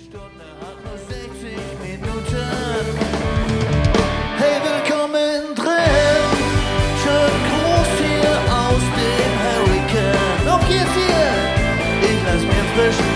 Stunde hat nur 60 Minuten. Hey, willkommen drin. Schön groß hier aus dem Hurricane. Auf geht's hier. Ich lass mir frisch